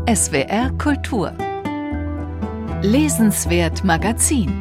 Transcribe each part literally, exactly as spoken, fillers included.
S W R Kultur. Lesenswert Magazin.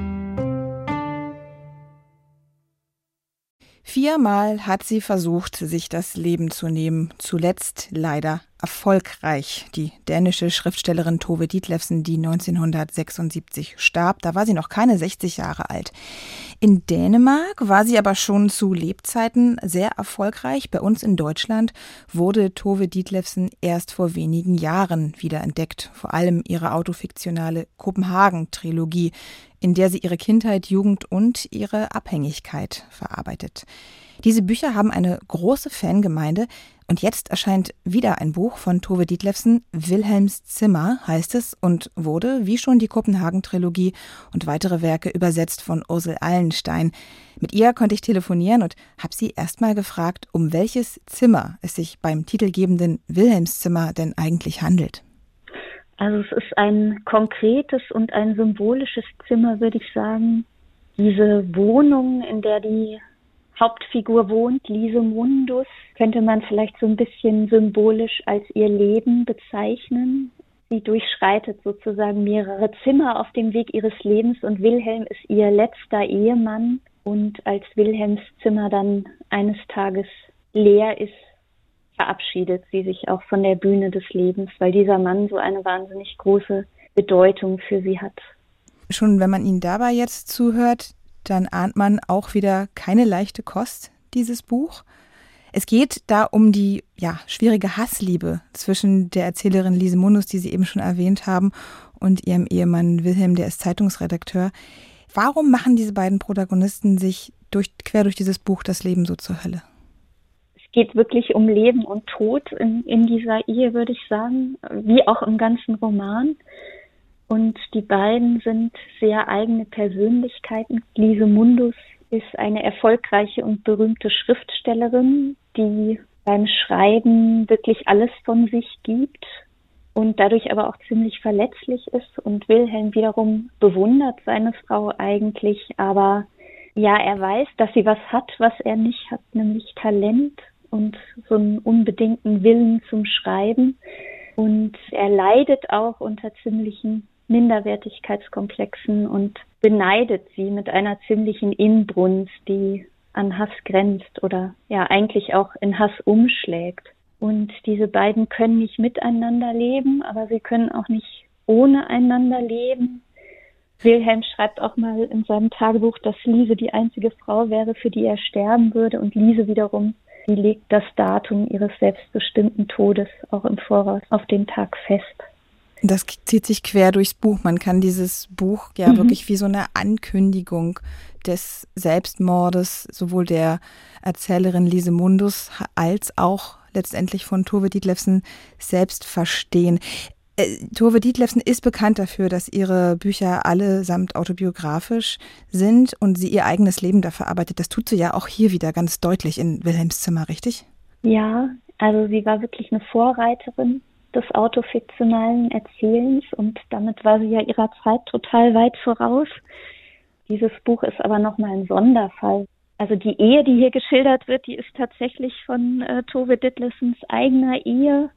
Viermal hat sie versucht, sich das Leben zu nehmen, zuletzt leider erfolgreich. Die dänische Schriftstellerin Tove Ditlevsen, die neunzehnhundertsechsundsiebzig starb, da war sie noch keine sechzig Jahre alt. In Dänemark war sie aber schon zu Lebzeiten sehr erfolgreich. Bei uns in Deutschland wurde Tove Ditlevsen erst vor wenigen Jahren wiederentdeckt. Vor allem ihre autofiktionale Kopenhagen-Trilogie, in der sie ihre Kindheit, Jugend und ihre Abhängigkeit verarbeitet. Diese Bücher haben eine große Fangemeinde und jetzt erscheint wieder ein Buch von Tove Ditlevsen. Wilhelms Zimmer heißt es und wurde, wie schon die Kopenhagen-Trilogie und weitere Werke, übersetzt von Ursel Allenstein. Mit ihr konnte ich telefonieren und habe sie erst mal gefragt, um welches Zimmer es sich beim titelgebenden Wilhelms Zimmer denn eigentlich handelt. Also es ist ein konkretes und ein symbolisches Zimmer, würde ich sagen. Diese Wohnung, in der die Hauptfigur wohnt, Lise Mundus, könnte man vielleicht so ein bisschen symbolisch als ihr Leben bezeichnen. Sie durchschreitet sozusagen mehrere Zimmer auf dem Weg ihres Lebens und Wilhelm ist ihr letzter Ehemann. Und als Wilhelms Zimmer dann eines Tages leer ist, verabschiedet sie sich auch von der Bühne des Lebens, weil dieser Mann so eine wahnsinnig große Bedeutung für sie hat. Schon wenn man Ihnen dabei jetzt zuhört, dann ahnt man auch wieder keine leichte Kost, dieses Buch. Es geht da um die ja, schwierige Hassliebe zwischen der Erzählerin Lise Mundus, die Sie eben schon erwähnt haben, und ihrem Ehemann Wilhelm, der ist Zeitungsredakteur. Warum machen diese beiden Protagonisten sich durch, quer durch dieses Buch das Leben so zur Hölle? Es geht wirklich um Leben und Tod in, in dieser Ehe, würde ich sagen, wie auch im ganzen Roman. Und die beiden sind sehr eigene Persönlichkeiten. Lise Mundus ist eine erfolgreiche und berühmte Schriftstellerin, die beim Schreiben wirklich alles von sich gibt und dadurch aber auch ziemlich verletzlich ist. Und Wilhelm wiederum bewundert seine Frau eigentlich, aber ja, er weiß, dass sie was hat, was er nicht hat, nämlich Talent und so einen unbedingten Willen zum Schreiben. Und er leidet auch unter ziemlichen Minderwertigkeitskomplexen und beneidet sie mit einer ziemlichen Inbrunst, die an Hass grenzt oder ja eigentlich auch in Hass umschlägt. Und diese beiden können nicht miteinander leben, aber sie können auch nicht ohne einander leben. Wilhelm schreibt auch mal in seinem Tagebuch, dass Lise die einzige Frau wäre, für die er sterben würde. Und Lise wiederum, die legt das Datum ihres selbstbestimmten Todes auch im Voraus auf den Tag fest. Das zieht sich quer durchs Buch. Man kann dieses Buch ja mhm. wirklich wie so eine Ankündigung des Selbstmordes sowohl der Erzählerin Lise Mundus als auch letztendlich von Tove Ditlevsen selbst verstehen. Äh, Tove Ditlevsen ist bekannt dafür, dass ihre Bücher allesamt autobiografisch sind und sie ihr eigenes Leben da verarbeitet. Das tut sie ja auch hier wieder ganz deutlich in Wilhelms Zimmer, richtig? Ja, also sie war wirklich eine Vorreiterin des autofiktionalen Erzählens und damit war sie ja ihrer Zeit total weit voraus. Dieses Buch ist aber nochmal ein Sonderfall. Also die Ehe, die hier geschildert wird, die ist tatsächlich von äh, Tove Ditlevsens eigener Ehe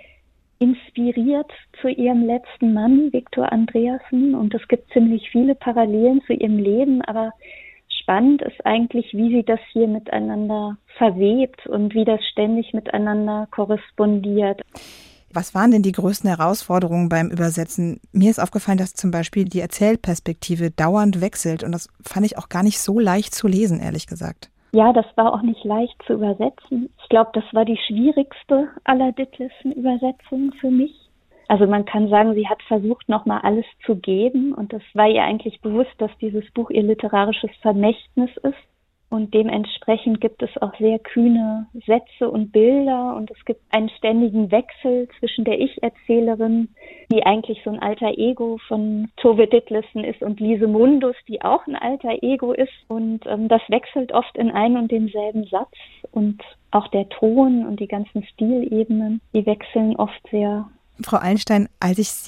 inspiriert zu ihrem letzten Mann, Viktor Andreasen. Und es gibt ziemlich viele Parallelen zu ihrem Leben, aber spannend ist eigentlich, wie sie das hier miteinander verwebt und wie das ständig miteinander korrespondiert. Was waren denn die größten Herausforderungen beim Übersetzen? Mir ist aufgefallen, dass zum Beispiel die Erzählperspektive dauernd wechselt und das fand ich auch gar nicht so leicht zu lesen, ehrlich gesagt. Ja, das war auch nicht leicht zu übersetzen. Ich glaube, das war die schwierigste aller Ditlevsen-Übersetzungen für mich. Also man kann sagen, sie hat versucht, nochmal alles zu geben und es war ihr eigentlich bewusst, dass dieses Buch ihr literarisches Vermächtnis ist. Und dementsprechend gibt es auch sehr kühne Sätze und Bilder und es gibt einen ständigen Wechsel zwischen der Ich-Erzählerin, die eigentlich so ein alter Ego von Tove Ditlevsen ist, und Lise Mundus, die auch ein alter Ego ist. Und ähm, das wechselt oft in ein und denselben Satz und auch der Ton und die ganzen Stilebenen, die wechseln oft sehr. Frau Allenstein, als ich Sie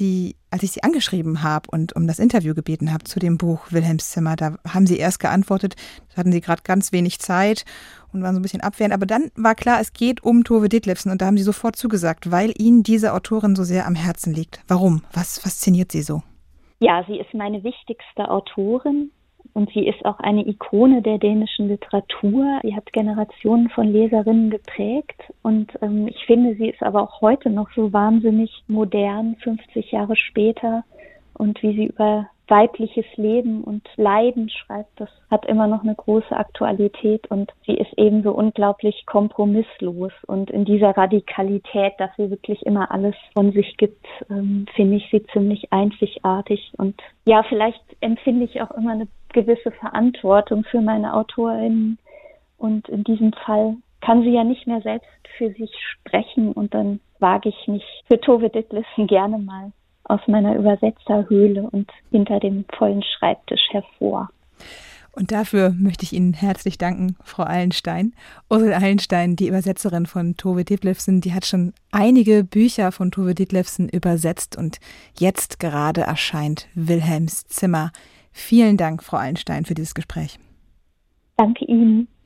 als ich Sie angeschrieben habe und um das Interview gebeten habe zu dem Buch Wilhelms Zimmer, da haben Sie erst geantwortet, da hatten Sie gerade ganz wenig Zeit und waren so ein bisschen abwehrend. Aber dann war klar, es geht um Tove Ditlevsen und da haben Sie sofort zugesagt, weil Ihnen diese Autorin so sehr am Herzen liegt. Warum? Was fasziniert Sie so? Ja, sie ist meine wichtigste Autorin. Und sie ist auch eine Ikone der dänischen Literatur. Sie hat Generationen von Leserinnen geprägt. Und ähm, ich finde, sie ist aber auch heute noch so wahnsinnig modern, fünfzig Jahre später. Und wie sie über weibliches Leben und Leiden schreibt, das hat immer noch eine große Aktualität. Und sie ist ebenso unglaublich kompromisslos. Und in dieser Radikalität, dass sie wirklich immer alles von sich gibt, ähm, finde ich sie ziemlich einzigartig. Und ja, vielleicht empfinde ich auch immer eine gewisse Verantwortung für meine AutorInnen. Und in diesem Fall kann sie ja nicht mehr selbst für sich sprechen. Und dann wage ich mich für Tove Ditlevsen gerne mal aus meiner Übersetzerhöhle und hinter dem vollen Schreibtisch hervor. Und dafür möchte ich Ihnen herzlich danken, Frau Allenstein. Ursel Allenstein, die Übersetzerin von Tove Ditlevsen, die hat schon einige Bücher von Tove Ditlevsen übersetzt und jetzt gerade erscheint Wilhelms Zimmer. Vielen Dank, Frau Allenstein, für dieses Gespräch. Danke Ihnen.